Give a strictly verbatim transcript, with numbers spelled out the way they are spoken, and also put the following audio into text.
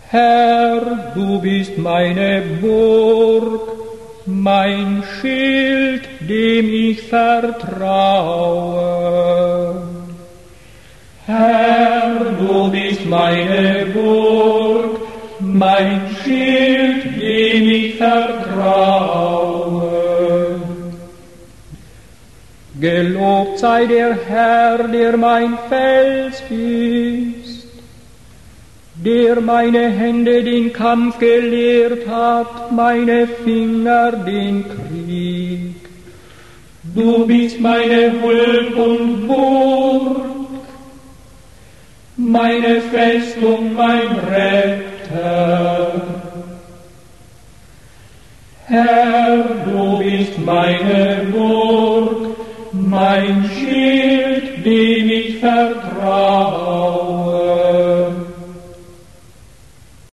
Herr, du bist meine Burg, mein Schild, dem ich vertraue. Herr, du bist meine Burg, mein Schild, dem ich vertraue. Gelobt sei der Herr, der mein Fels ist, der meine Hände den Kampf gelehrt hat, meine Finger den Krieg. Du bist meine Huld und Burg, meine Festung, mein Retter. Herr, du bist meine Burg, mein Schild, dem ich vertraue.